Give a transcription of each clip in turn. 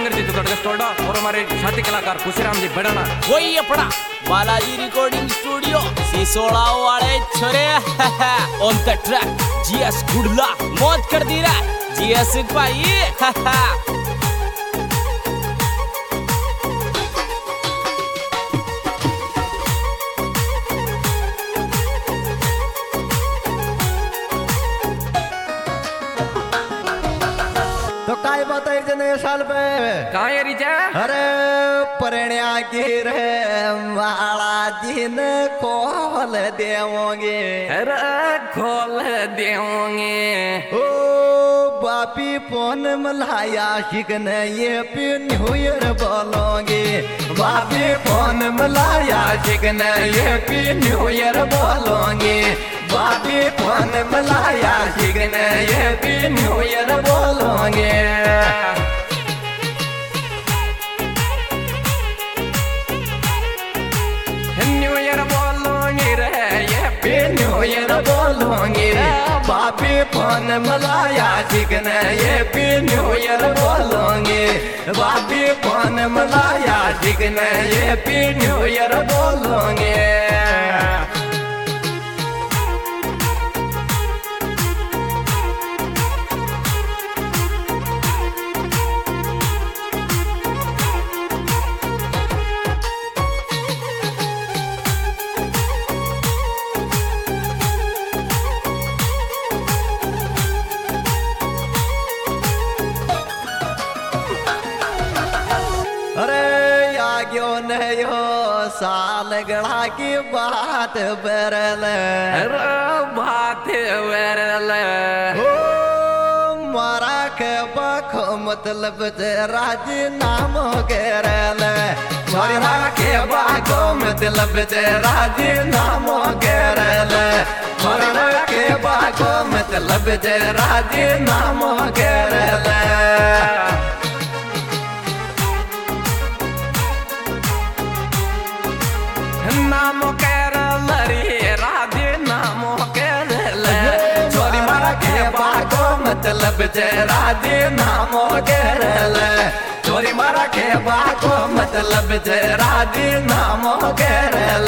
singer जी तो स्टोडा और हमारे साथी कलाकार खुशीराम जी बड़ाना वही अपना बालाजी रिकॉर्डिंग स्टूडियो सिसोड़ा वाले छोरे ऑन द ट्रैक जीएस गुडला मौत कर दी रहा जीएस भाई तो काय बताई जने साल पे काहे रिजा अरे परण्या की रे माला जी ने खोल देवोगे अरे खोल देवोगे ओ बापी फोन मलाया शिकन ये पी न्यू ईयर बोलोगे बापी फोन मलाया शिकन ये पी न्यू ईयर बोलोगे बापी फोन मलाया शिकन ये पी न्यू ईयर बोलोगे न्यू ईयर बोलोगे रे ये पी न्यू ईयर बोलोगे बापी फोन मलाया शिकन ये पी न्यू ईयर बोलोगे बापी फोन मलाया शिकन ये पी न्यू ईयर बोलोगे यो साल गड़ा की बात बरल बात बरल हो मारा के बखो मतलब राज नाम करल मारा के बखो मतलब राज नाम करल मारा के बखो मतलब राज नाम करल नामो केरल रे राधे नामो केरल चोरी मारा के बागो मतलब राधे नामो केरल चोरी मारा के बागो मतलब राधे नामो केरल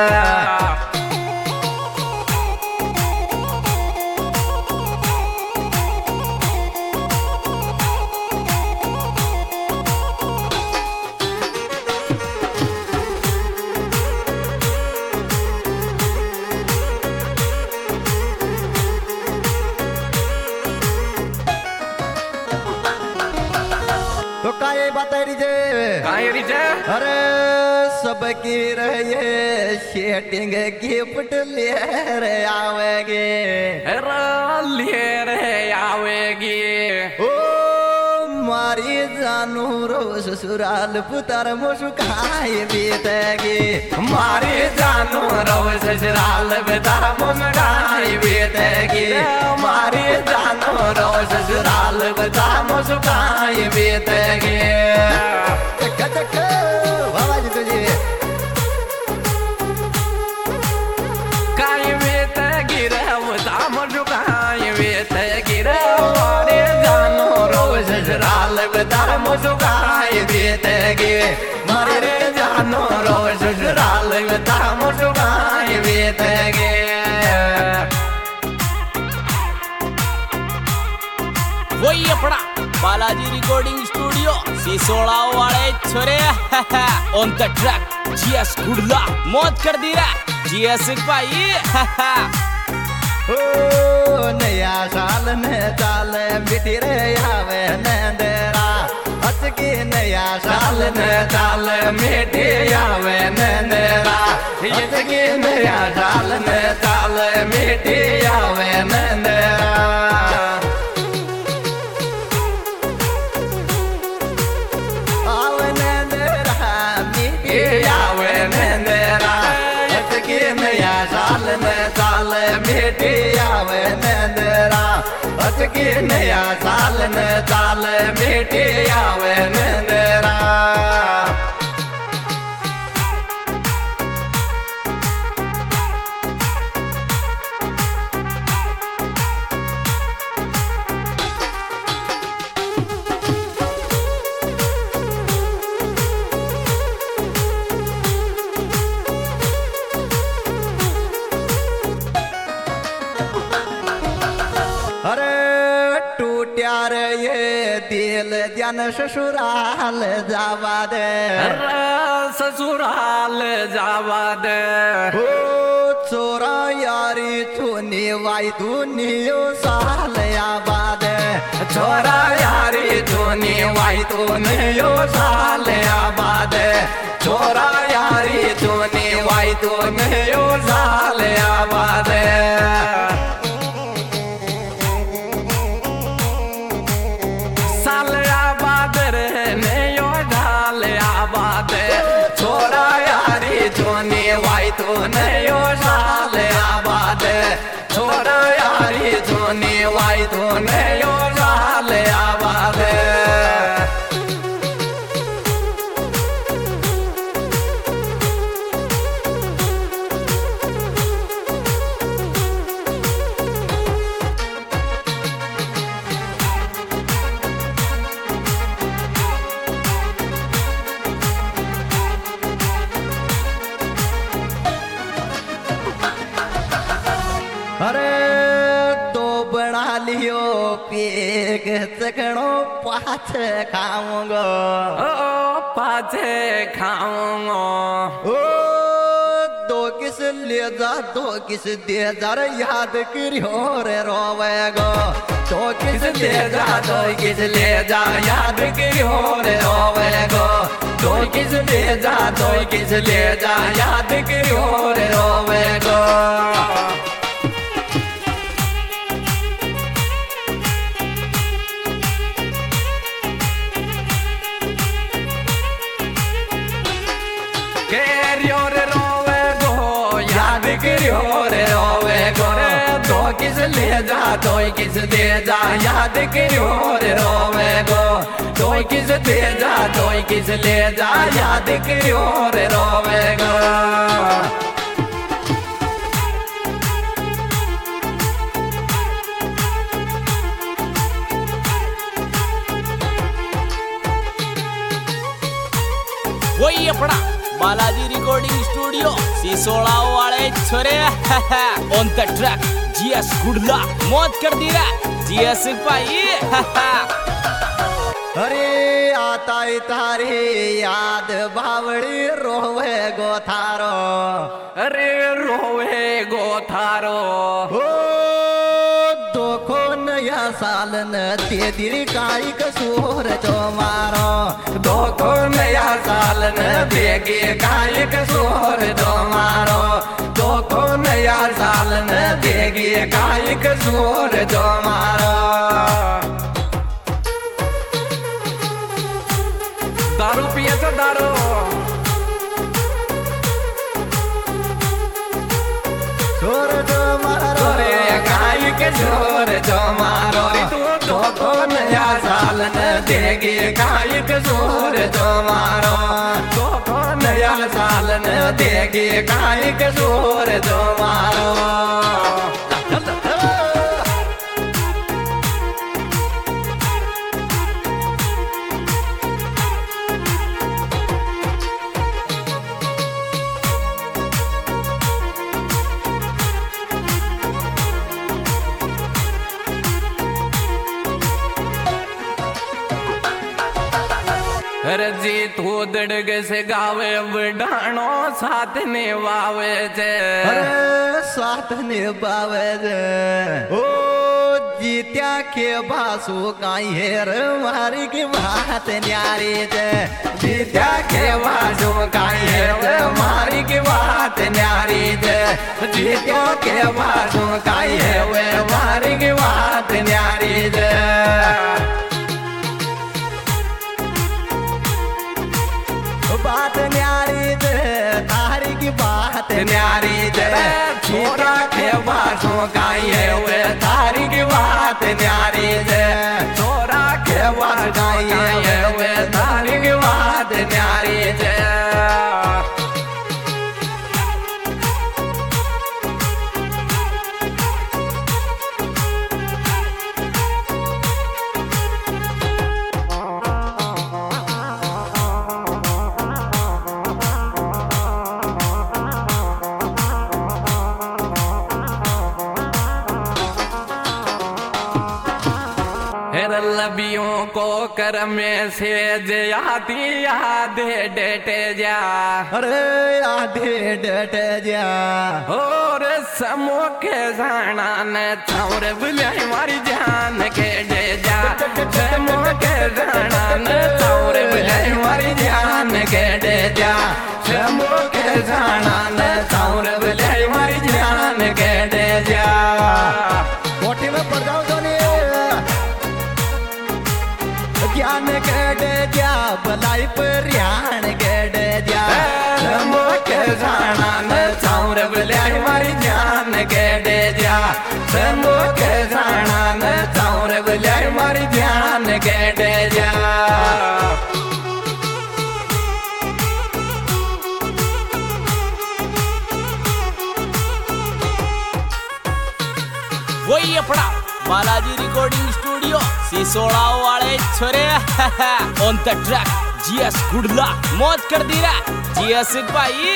तो काये बताई जे काहे रिजा अरे सबकी रहे शेटिंग गिफ्ट ले रे आवेगे अरे ले रे आवेगी ओ मारी जानू रो ससुराल पुतर मुस्काई बीतेगी मारी जानू रो ससुराल पुतर मुस्काई बीतेगी मारी जानू रो ससुराल पुतर मुस्काई बीतेगी कटक आवाज तुझे काय बीतेगी रे दाम झुकाई बीतेगी रे मारे जानो रोज ससुराल पुतर मुस्काई बीतेगी मारे जानू रो ससुराल पुतर मुस्काई बीतेगी वही अपना बालाजी रिकॉर्डिंग स्टूडियो सिसोड़ा वाले छोरे ऑन द ट्रैक जीएस गुडला मौत कर दी रहा जीएस भाई ओ नया साल ने चाल बिटी रे आवे नंदरा अचकी नया साल ने चाल मिटी आवे नंदरा अचकी नया साल ने चाल मिटी आवे नंदरा साल बेटी आवे नंदरा अचकी नया साल न साल बेटी आवे नंदरा यार ये दिल जन ससुराल जावा दे ससुराल जावा दे हो छोरा यारी चुनी वाई दुनियो साल आबाद छोरा यारी चुनी वाई दुनियो साल आबाद छोरा यारी चुनी वाई दुनियो साल आबाद साल आबाद रहने यो ढाल आबाद छोरा यारी चुनी वाई दुनियो साल आबाद छोरा यारी चुनी वाई दुनियो साल आबाद अरे तो बना लियो पेग चकड़ो पाछ खाऊंगा ओ पाछे खाऊंगा ओ दो किस ले जा दो किस दे जा रे याद करियो रे रोवेगो तो किस ले जा तो किस ले जा याद करियो रे रोवेगो तो किस ले जा तो किस ले जा याद करियो रे रोवेगो किस ले जा तो किस दे जा याद करियो रे रोवेगो तो किस दे जा तो किस ले जा याद करियो रे रोवेगो वही अपना बालाजी रिकॉर्डिंग स्टूडियो सिसोड़ा वाले छोरे ऑन द ट्रैक जीएस गुडला मौत कर दी रे जीएस भाई अरे आता तारी याद बावड़ी रोवे गो थारो अरे रोवे गो थारो ओ दोखो नया साल न ते दिरी काई कसूर जो मारो दोखो नया साल न देगे काई कसूर जो मारो दोखो नया साल न देगे काई कसूर जो मारो दारू पिए तो दारू छोर जो मारो रे काई के छोर जो मारो दोखो नया साल न देगे काई कसूर जो मारो दोखो नया साल न देगे काई कसूर जो मारो रजी तू दड़ग से गावे बडाणो साथ निभावे जे अरे साथ निभावे जे ओ जीत्या के बासु काई हेर मारी की बात न्यारी जे जीत्या के बासु काई हेर मारी की बात न्यारी जे जीत्या के बासु काई हेर मारी की बात न्यारी जे बात न्यारी जे तारी की बात न्यारी जे छोरा के बासु काई है तारी की बात न्यारी जे छोरा के बासु काई है तारी की बात न्यारी जे मौलवियों को कर में से आती आधे डेटे जा अरे आधे डेटे जा और समो के जाना न चौर बुलाई मारी जान के डे जा समो के जाना न चौर बुलाई मारी जान के डे जा समो के जाना न चौर बुलाई मारी जान के डे जा कोठी में पड़ जाओ धोनी ज्ञान के डे जा भलाई पर ध्यान के डे जा समो के जाना न चौर बुलाई मारी जान के डे जा समो के जाना न चौर बुलाई मारी जान के डे जा वही अपना बालाजी रिकॉर्डिंग स्टूडियो सिसोड़ा वाले छोरे ऑन द ट्रैक जीएस गुडला मौत कर दी रहा जीएस भाई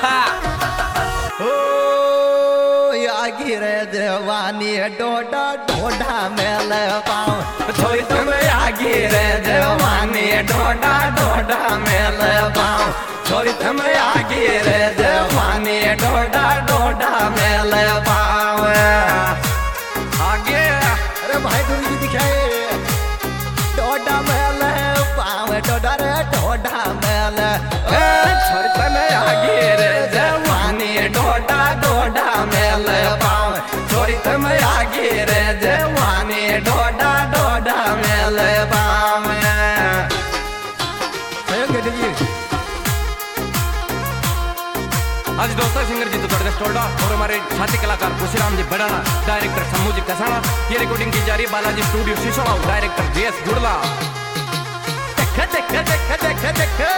ओ आगी रे जवानी डोडा डोडा मेल पाऊं छोरी तुम आगी रे जवानी डोडा डोडा मेल पाऊं छोरी तुम आगी रे जवानी डोडा डोडा मेल पाऊं आगे अरे भाई गुरु जी दिखाए डोडा मेल पाऊं डोडा रे डोडा मेल छोरी तुम आगी रे जवानी डोडा डोडा मेल पाऊं छोरी तुम आगी रे जवानी डोडा डोडा मेल पाऊं आज दोस्तों सिंगर जी तो जबरदस्त टोडा और हमारे साथी कलाकार खुशीराम जी बड़ाना डायरेक्टर समूह जी कसाना ये रिकॉर्डिंग की जा रही है Balaji studio Sisoda director GS Gudla देख देख देख देख देख